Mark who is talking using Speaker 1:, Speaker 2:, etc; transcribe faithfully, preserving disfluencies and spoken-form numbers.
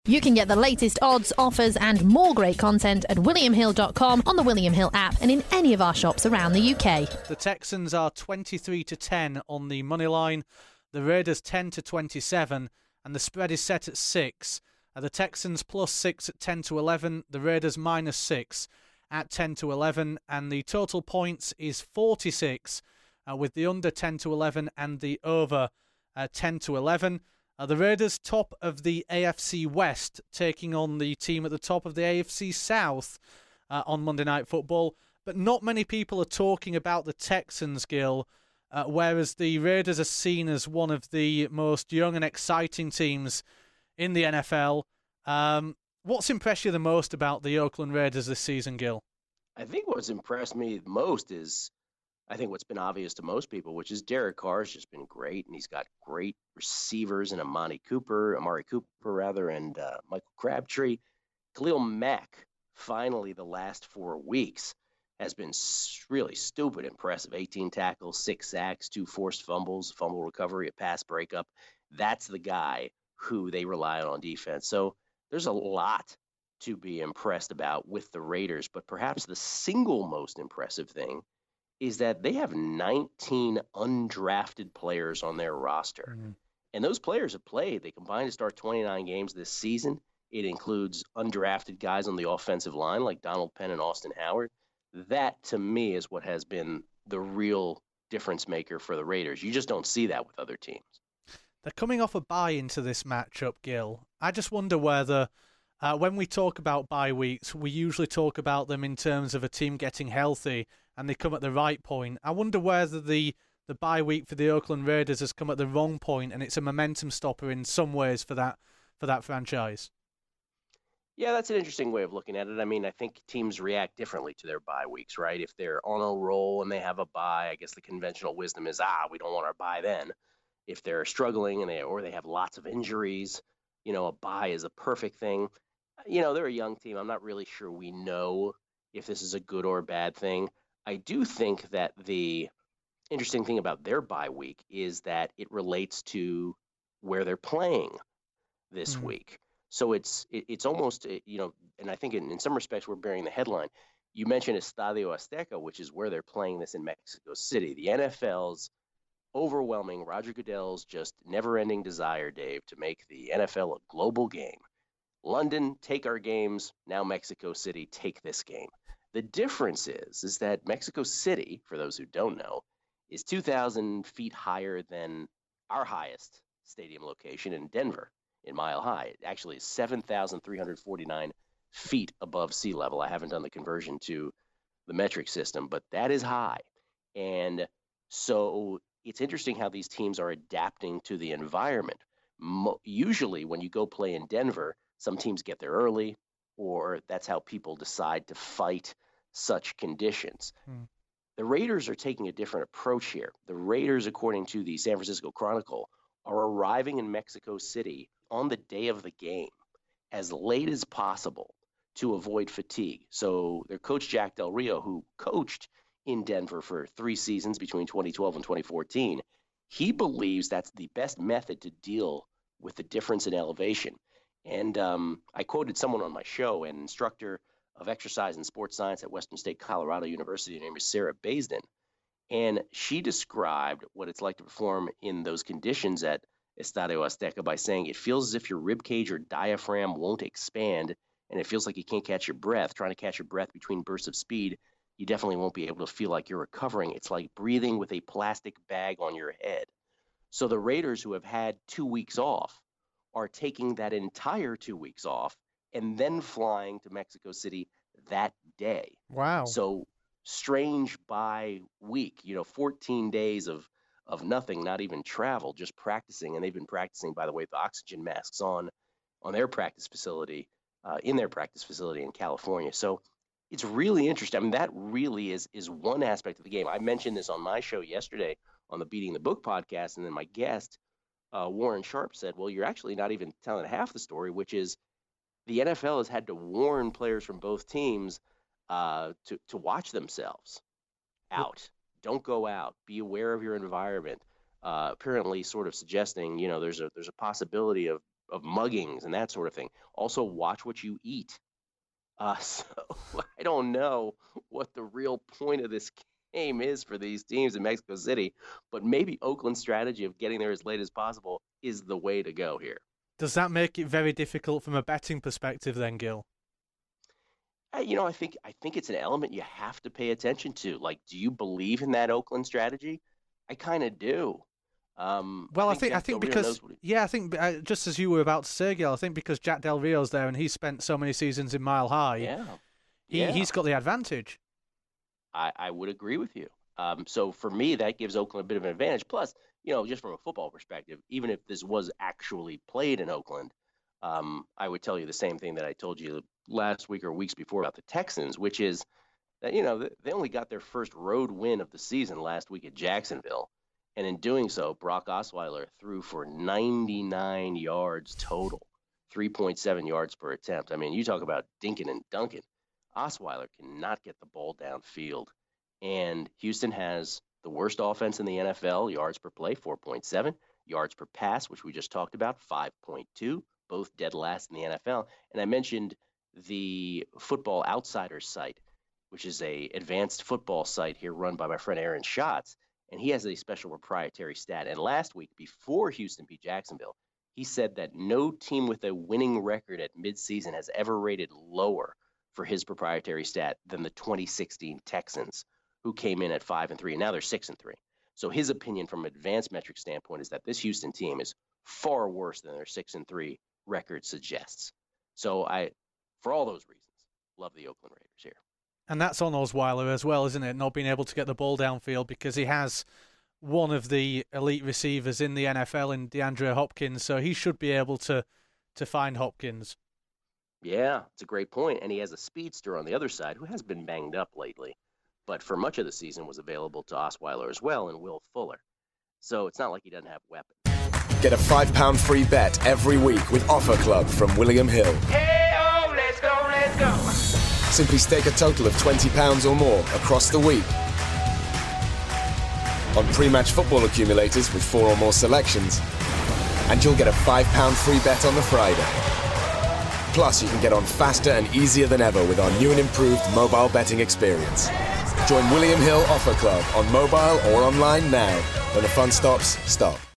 Speaker 1: You can get the latest odds, offers and more great content at william hill dot com, on the William Hill app and in any of our shops around the U K.
Speaker 2: The Texans are twenty-three to ten on the money line, the Raiders ten to twenty-seven, and the spread is set at six. Uh, the Texans plus six at ten to eleven, the Raiders minus six at ten to eleven, and the total points is forty-six, uh, with the under ten to eleven and the over uh, ten to eleven. Uh, the Raiders top of the A F C West, taking on the team at the top of the A F C South uh, on Monday Night Football. But not many people are talking about the Texans, Gil, uh, whereas the Raiders are seen as one of the most young and exciting teams in the N F L. Um, what's impressed you the most about the Oakland Raiders this season, Gil?
Speaker 3: I think what's impressed me most is, I think what's been obvious to most people, which is Derek Carr's just been great, and he's got great receivers in Amari Cooper, Amari Cooper rather, and uh, Michael Crabtree. Khalil Mack, finally the last four weeks, has been really stupid impressive. eighteen tackles, six sacks, two forced fumbles, fumble recovery, a pass breakup. That's the guy who they rely on on defense. So there's a lot to be impressed about with the Raiders, but perhaps the single most impressive thing is that they have nineteen undrafted players on their roster. Mm-hmm. And those players have played. They combined to start twenty-nine games this season. It includes undrafted guys on the offensive line like Donald Penn and Austin Howard. That, to me, is what has been the real difference maker for the Raiders. You just don't see that with other teams.
Speaker 2: They're coming off a bye into this matchup, Gil. I just wonder whether, uh, when we talk about bye weeks, we usually talk about them in terms of a team getting healthy and they come at the right point. I wonder whether the, the bye week for the Oakland Raiders has come at the wrong point and it's a momentum stopper in some ways for that for that franchise.
Speaker 3: Yeah, that's an interesting way of looking at it. I mean, I think teams react differently to their bye weeks, right? If they're on a roll and they have a bye, I guess the conventional wisdom is, ah, we don't want our bye then. If they're struggling and they or they have lots of injuries, you know, a bye is a perfect thing. You know, they're a young team. I'm not really sure we know if this is a good or a bad thing. I do think that the interesting thing about their bye week is that it relates to where they're playing this mm-hmm. week. So it's it, it's almost, you know, and I think in, in some respects we're bearing the headline. You mentioned Estadio Azteca, which is where they're playing this in Mexico City. The N F L's overwhelming, Roger Goodell's just never-ending desire, Dave, to make the N F L a global game. London, take our games. Now Mexico City, take this game. The difference is, is that Mexico City, for those who don't know, is two thousand feet higher than our highest stadium location in Denver, in Mile High. It actually is seven thousand three hundred forty-nine feet above sea level. I haven't done the conversion to the metric system, but that is high. And so it's interesting how these teams are adapting to the environment. Mo- usually when you go play in Denver, some teams get there early, or that's how people decide to fight such conditions. Hmm. The Raiders are taking a different approach here. The Raiders, according to the San Francisco Chronicle, are arriving in Mexico City on the day of the game as late as possible to avoid fatigue. So their coach, Jack Del Rio, who coached in Denver for three seasons between twenty twelve and twenty fourteen, he believes that's the best method to deal with the difference in elevation. And um, I quoted someone on my show, an instructor of exercise and sports science at Western State Colorado University, named Sarah Baisden. And she described what it's like to perform in those conditions at Estadio Azteca by saying it feels as if your rib cage or diaphragm won't expand, and it feels like you can't catch your breath. Trying to catch your breath between bursts of speed, you definitely won't be able to feel like you're recovering. It's like breathing with a plastic bag on your head. So the Raiders, who have had two weeks off, are taking that entire two weeks off and then flying to Mexico City that day.
Speaker 2: Wow.
Speaker 3: So strange bye week, you know, fourteen days of of nothing, not even travel, just practicing. And they've been practicing, by the way, with oxygen masks on on their practice facility, uh, in their practice facility in California. So it's really interesting. I mean, that really is is one aspect of the game. I mentioned this on my show yesterday on the Beating the Book podcast, and then my guest, uh, Warren Sharp, said, well, you're actually not even telling half the story, which is the N F L has had to warn players from both teams uh, to, to watch themselves out. Don't go out. Be aware of your environment. Uh, apparently sort of suggesting, you know, there's a there's a possibility of of muggings and that sort of thing. Also, watch what you eat. Uh, so I don't know what the real point of this game is for these teams in Mexico City, but maybe Oakland's strategy of getting there as late as possible is the way to go here.
Speaker 2: Does that make it very difficult from a betting perspective then, Gil?
Speaker 3: Uh, you know, I think I think it's an element you have to pay attention to. Like, do you believe in that Oakland strategy? I kind of do. Um,
Speaker 2: well,
Speaker 3: I
Speaker 2: I
Speaker 3: think
Speaker 2: think I
Speaker 3: Jack
Speaker 2: think
Speaker 3: Del Rio
Speaker 2: because
Speaker 3: knows what he-
Speaker 2: yeah, I think uh, just as you were about to say, Gil, I think because Jack Del Rio's there and he's spent so many seasons in Mile High,
Speaker 3: yeah,
Speaker 2: he
Speaker 3: yeah.
Speaker 2: he's got the advantage.
Speaker 3: I, I would agree with you. Um, so for me, that gives Oakland a bit of an advantage. Plus, you know, just from a football perspective, even if this was actually played in Oakland, um, I would tell you the same thing that I told you last week or weeks before about the Texans, which is that, you know, they only got their first road win of the season last week at Jacksonville. And in doing so, Brock Osweiler threw for ninety-nine yards total, three point seven yards per attempt. I mean, you talk about dinking and dunking. Osweiler cannot get the ball downfield. And Houston has the worst offense in the N F L, yards per play, four point seven, yards per pass, which we just talked about, five point two, both dead last in the N F L. And I mentioned the Football Outsiders site, which is a advanced football site here run by my friend Aaron Schatz. And he has a special proprietary stat. And last week, before Houston beat Jacksonville, he said that no team with a winning record at midseason has ever rated lower for his proprietary stat than the twenty sixteen Texans, who came in at five and three, and now they're six and three. So his opinion from an advanced metric standpoint is that this Houston team is far worse than their six and three record suggests. So I, for all those reasons, love the Oakland Raiders here.
Speaker 2: And that's on Osweiler as well, isn't it? Not being able to get the ball downfield because he has one of the elite receivers in the N F L in DeAndre Hopkins, so he should be able to to find Hopkins.
Speaker 3: Yeah, it's a great point. And he has a speedster on the other side who has been banged up lately, but for much of the season was available to Osweiler as well and Will Fuller. So it's not like he doesn't have weapons.
Speaker 4: Get a five pound free bet every week with Offer Club from William Hill.
Speaker 5: Hey-o, let's go, let's go.
Speaker 4: Simply stake a total of twenty pounds or more across the week on pre-match football accumulators with four or more selections, and you'll get a five pound free bet on the Friday. Plus, you can get on faster and easier than ever with our new and improved mobile betting experience. Join William Hill Offer Club on mobile or online now. When the fun stops, stop.